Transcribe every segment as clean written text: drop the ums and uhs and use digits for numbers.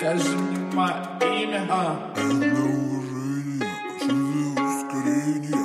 Скажи мне мое имя, Для уважения, живи ускорение.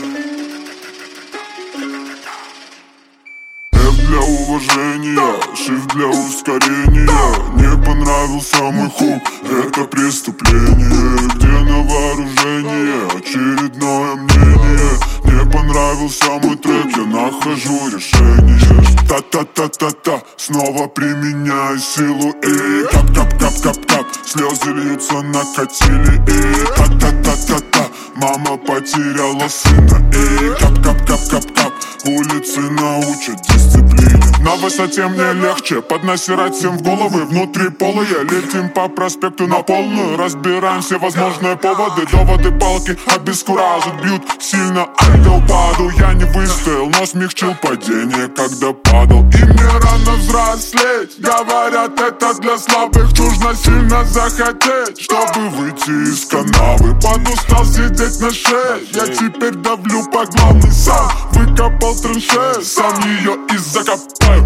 F для уважения, shift для ускорения. Не понравился мой хук, это преступление. Где на вооружение очередное мнение. Не понравился мой трек, я нахожу решение. Та-та-та-та-та, снова применяю силу. И кап-кап-кап-кап-кап, слезы льются, накатили. И та-та-та-та-та, мама потеряла сына. И кап-кап-кап-кап-кап, улицы научат дисциплине. На высоте мне легче поднасирать всем в головы. Внутри полые, летим по проспекту на полную. Разбираем все возможные поводы. Доводы, палки обескуражат, бьют сильно, ай да упаду. Я не выстоял, но смягчил падение, когда падал. И мне рано взрослеть. Говорят, это для слабых. Нужно сильно захотеть, чтобы выйти из канавы. Подустал сидеть на шее. Я теперь давлю по главной сам. Выкопал траншею, сам ее и закопаю.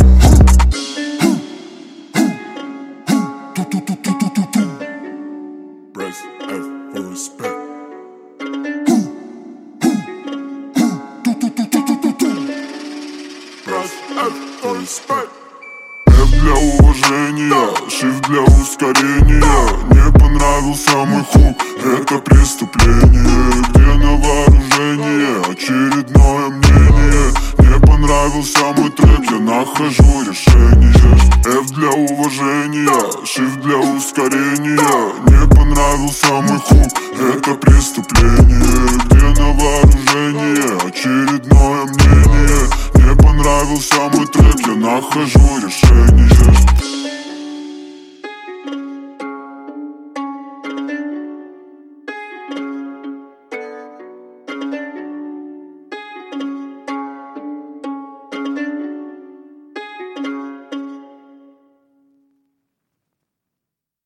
Press F for respect. Press F for respect. F для уважения, shift для ускорения. Не понравился мой хук, это преступление. Где на вооружение очередное мнение. Не понравился мой трек, я нахожу решение. F для уважения, shift для ускорения. Не понравился мой хук, это преступление. Где на вооружение очередное мнение. Не понравился мой трек, я нахожу решение.